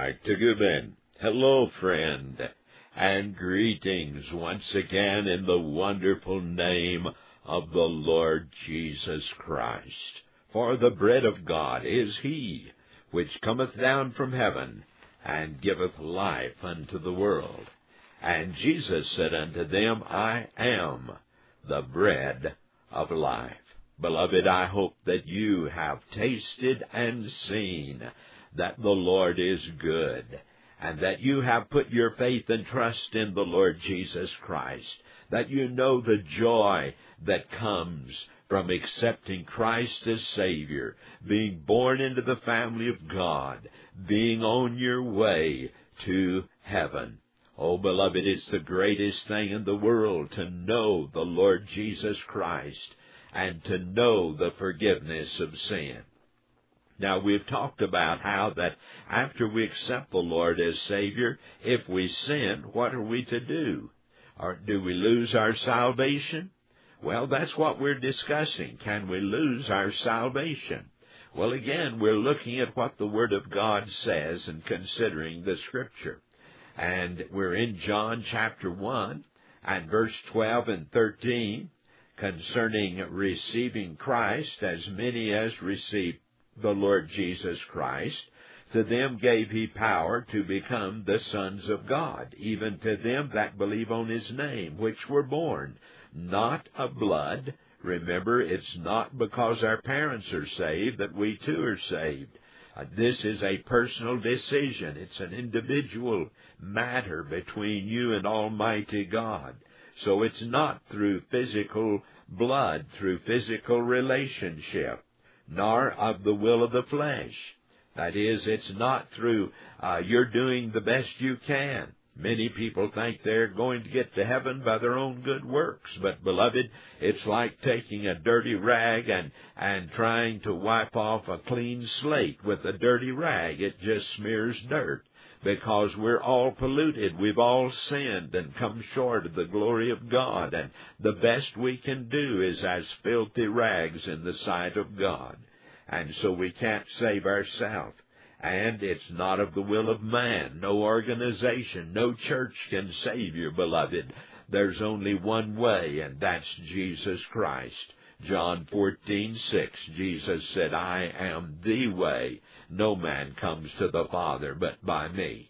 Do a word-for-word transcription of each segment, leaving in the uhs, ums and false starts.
right, to Gubin. Hello, friend, and greetings once again in the wonderful name of the Lord Jesus Christ. For the bread of God is he which cometh down from heaven, and giveth life unto the world. And Jesus said unto them, I am the bread of life. Beloved, I hope that you have tasted and seen that the Lord is good, and that you have put your faith and trust in the Lord Jesus Christ, that you know the joy that comes from accepting Christ as Savior, being born into the family of God, being on your way to heaven. Oh, beloved, it's the greatest thing in the world to know the Lord Jesus Christ and to know the forgiveness of sin. Now, we've talked about how that after we accept the Lord as Savior, if we sin, what are we to do? Or do we lose our salvation? Well, that's what we're discussing. Can we lose our salvation? Well, again, we're looking at what the Word of God says and considering the Scripture. And we're in John chapter one and verse twelve and thirteen concerning receiving Christ. As many as received the Lord Jesus Christ, to them gave he power to become the sons of God, even to them that believe on his name, which were born not of blood. Remember, it's not because our parents are saved that we too are saved. Uh, this is a personal decision. It's an individual matter between you and Almighty God. So it's not through physical blood, through physical relationship, nor of the will of the flesh. That is, it's not through uh, you're doing the best you can. Many people think they're going to get to heaven by their own good works. But, beloved, it's like taking a dirty rag and, and trying to wipe off a clean slate with a dirty rag. It just smears dirt, because we're all polluted. We've all sinned and come short of the glory of God. And the best we can do is as filthy rags in the sight of God. And so we can't save ourselves. And it's not of the will of man. No organization, no church can save you, beloved. There's only one way, and that's Jesus Christ. John fourteen six, Jesus said, I am the way. No man comes to the Father but by me.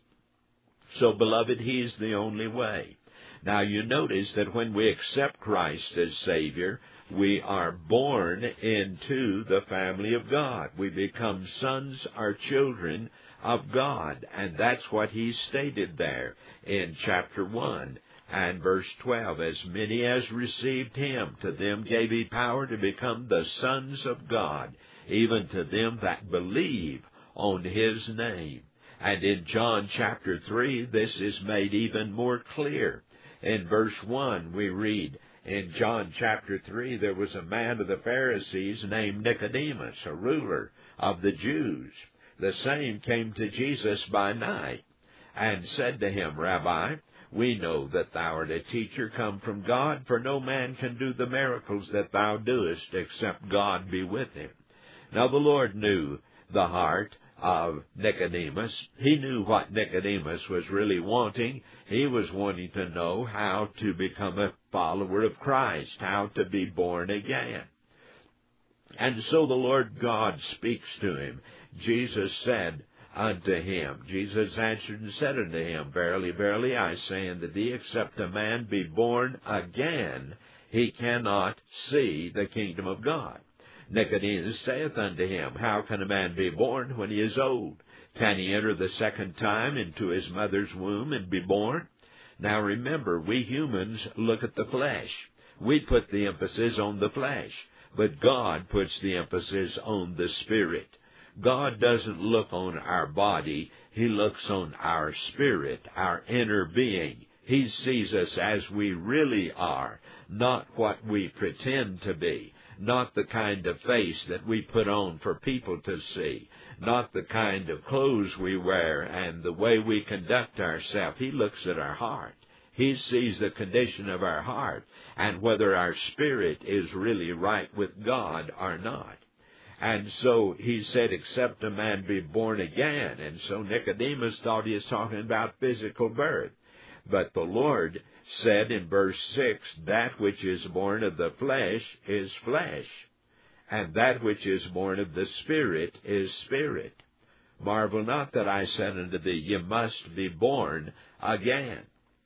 So, beloved, he's the only way. Now, you notice that when we accept Christ as Savior, we are born into the family of God. We become sons or children of God. And that's what he stated there in chapter one and verse twelve. As many as received him, to them gave he power to become the sons of God, even to them that believe on his name. And in John chapter three, this is made even more clear. In verse one, we read, in John chapter three, there was a man of the Pharisees named Nicodemus, a ruler of the Jews. The same came to Jesus by night and said to him, Rabbi, we know that thou art a teacher come from God, for no man can do the miracles that thou doest except God be with him. Now the Lord knew the heart of Nicodemus. He knew what Nicodemus was really wanting. He was wanting to know how to become a follower of Christ, how to be born again. And so the Lord God speaks to him. Jesus said unto him, Jesus answered and said unto him, Verily, verily, I say unto thee, except a man be born again, he cannot see the kingdom of God. Nicodemus saith unto him, How can a man be born when he is old? Can he enter the second time into his mother's womb and be born? Now remember, we humans look at the flesh. We put the emphasis on the flesh, but God puts the emphasis on the Spirit. God doesn't look on our body. He looks on our spirit, our inner being. He sees us as we really are, not what we pretend to be. Not the kind of face that we put on for people to see, not the kind of clothes we wear and the way we conduct ourselves. He looks at our heart. He sees the condition of our heart and whether our spirit is really right with God or not. And so he said, except a man be born again. And so Nicodemus thought he was talking about physical birth. But the Lord said in verse six, that which is born of the flesh is flesh, and that which is born of the Spirit is spirit. Marvel not that I said unto thee, ye must be born again.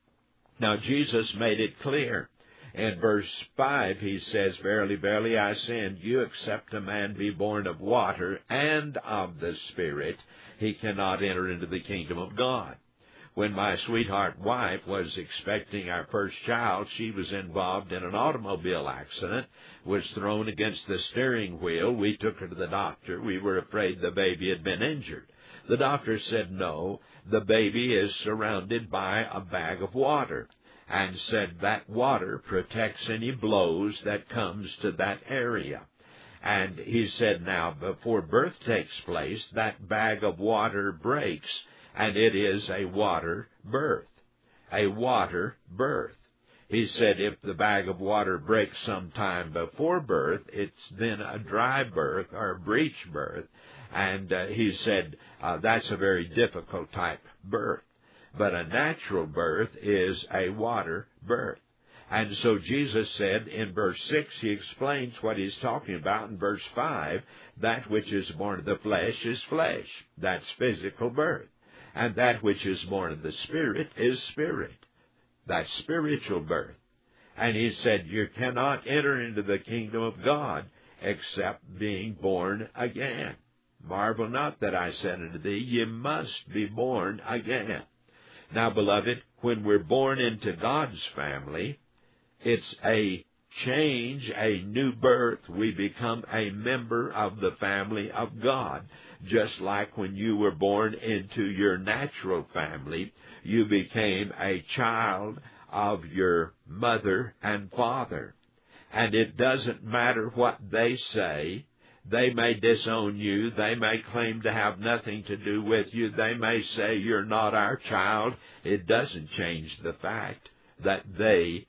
Now Jesus made it clear. In verse five he says, verily, verily, I say unto you, except a man be born of water and of the Spirit, he cannot enter into the kingdom of God. When my sweetheart wife was expecting our first child, she was involved in an automobile accident, was thrown against the steering wheel. We took her to the doctor. We were afraid the baby had been injured. The doctor said, no, the baby is surrounded by a bag of water, and said that water protects any blows that comes to that area. And he said, now, before birth takes place, that bag of water breaks, and it is a water birth, a water birth. He said if the bag of water breaks sometime before birth, it's then a dry birth or a breech birth. And uh, he said uh, that's a very difficult type birth. But a natural birth is a water birth. And so Jesus said in verse six, he explains what he's talking about in verse five, that which is born of the flesh is flesh. That's physical birth. And that which is born of the Spirit is spirit. That's spiritual birth. And he said, you cannot enter into the kingdom of God except being born again. Marvel not that I said unto thee, ye must be born again. Now, beloved, when we're born into God's family, it's a change, a new birth. We become a member of the family of God. Just like when you were born into your natural family, you became a child of your mother and father. And it doesn't matter what they say. They may disown you. They may claim to have nothing to do with you. They may say you're not our child. It doesn't change the fact that they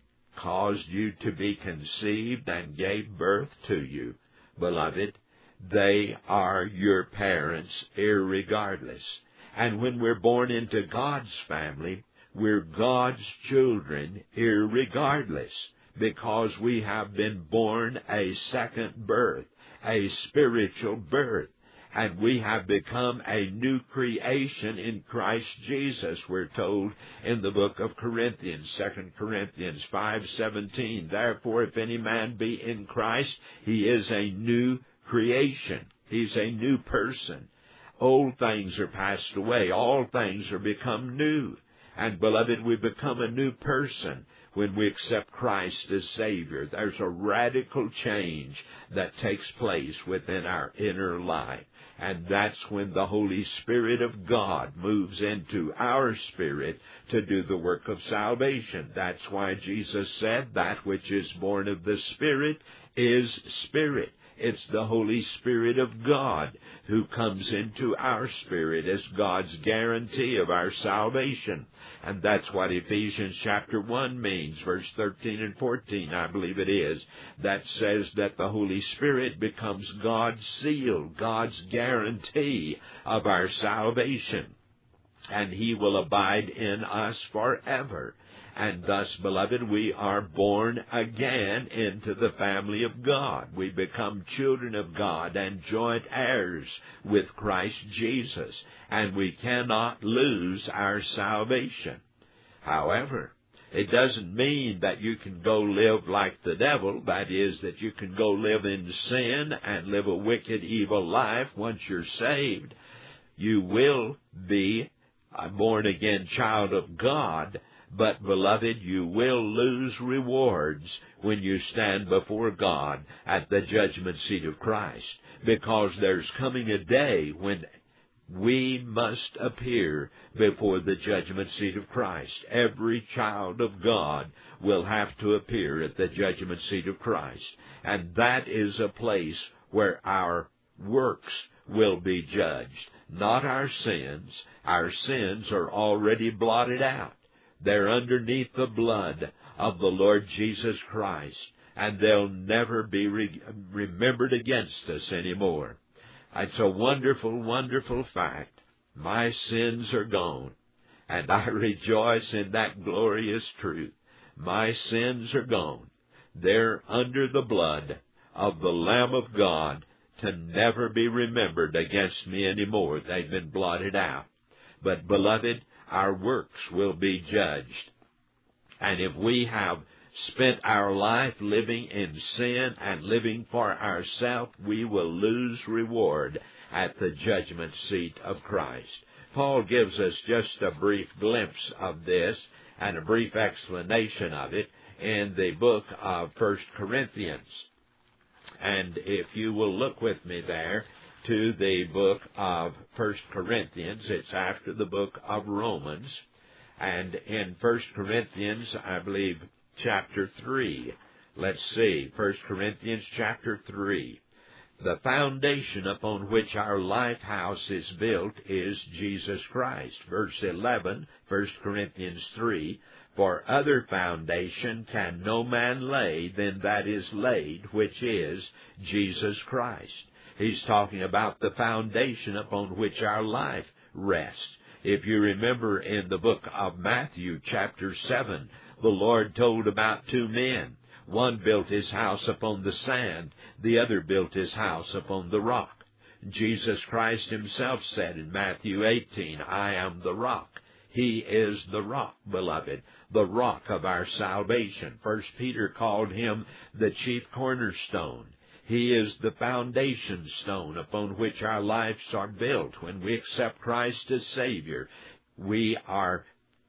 caused you to be conceived and gave birth to you. Beloved, they are your parents irregardless. And when we're born into God's family, we're God's children irregardless, because we have been born a second birth, a spiritual birth, and we have become a new creation in Christ Jesus, we're told in the book of Corinthians, Second Corinthians five seventeen. Therefore, if any man be in Christ, he is a new creation. He's a new person. Old things are passed away. All things are become new. And, beloved, we become a new person when we accept Christ as Savior. There's a radical change that takes place within our inner life. And that's when the Holy Spirit of God moves into our spirit to do the work of salvation. That's why Jesus said, that which is born of the Spirit is spirit. It's the Holy Spirit of God who comes into our spirit as God's guarantee of our salvation. And that's what Ephesians chapter one means, verse thirteen and fourteen, I believe it is, that says that the Holy Spirit becomes God's seal, God's guarantee of our salvation. And He will abide in us forever. And thus, beloved, we are born again into the family of God. We become children of God and joint heirs with Christ Jesus. And we cannot lose our salvation. However, it doesn't mean that you can go live like the devil. That is, that you can go live in sin and live a wicked, evil life once you're saved. You will be a born-again child of God. But, beloved, you will lose rewards when you stand before God at the judgment seat of Christ, because there's coming a day when we must appear before the judgment seat of Christ. Every child of God will have to appear at the judgment seat of Christ, and that is a place where our works will be judged, not our sins. Our sins are already blotted out. They're underneath the blood of the Lord Jesus Christ. and they'll never be re- remembered against us anymore. It's a wonderful, wonderful fact. My sins are gone, and I rejoice in that glorious truth. My sins are gone. They're under the blood of the Lamb of God, to never be remembered against me anymore. They've been blotted out. But, beloved, our works will be judged. And if we have spent our life living in sin and living for ourselves, we will lose reward at the judgment seat of Christ. Paul gives us just a brief glimpse of this and a brief explanation of it in the book of First Corinthians. And if you will look with me there to the book of First Corinthians, it's after the book of Romans. And in First Corinthians, I believe, chapter three. Let's see, First Corinthians chapter three. The foundation upon which our life house is built is Jesus Christ. Verse eleven, First Corinthians three. For other foundation can no man lay than that is laid, which is Jesus Christ. He's talking about the foundation upon which our life rests. If you remember in the book of Matthew, chapter seven, the Lord told about two men. One built his house upon the sand, the other built his house upon the rock. Jesus Christ himself said in Matthew eighteen, I am the rock. He is the rock, beloved, the rock of our salvation. First Peter called him the chief cornerstone. He is the foundation stone upon which our lives are built. When we accept Christ as Savior, we are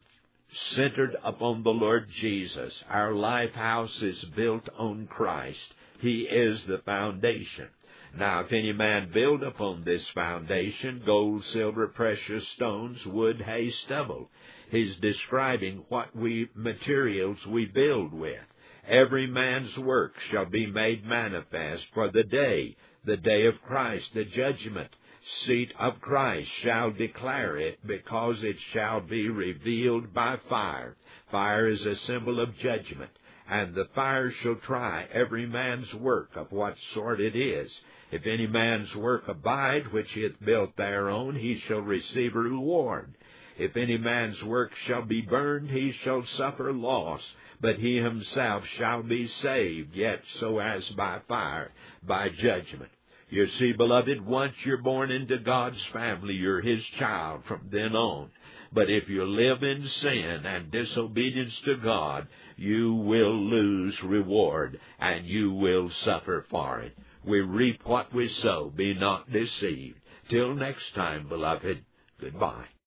centered upon the Lord Jesus. Our life house is built on Christ. He is the foundation. Now, if any man build upon this foundation, gold, silver, precious stones, wood, hay, stubble, he's describing what we materials we build with. Every man's work shall be made manifest, for the day, the day of Christ, the judgment seat of Christ shall declare it, because it shall be revealed by fire. Fire is a symbol of judgment, and the fire shall try every man's work of what sort it is. If any man's work abide, which he hath built thereon, he shall receive a reward. If any man's work shall be burned, he shall suffer loss, but he himself shall be saved, yet so as by fire, by judgment. You see, beloved, once you're born into God's family, you're His child from then on. But if you live in sin and disobedience to God, you will lose reward, and you will suffer for it. We reap what we sow. Be not deceived. Till next time, beloved, goodbye.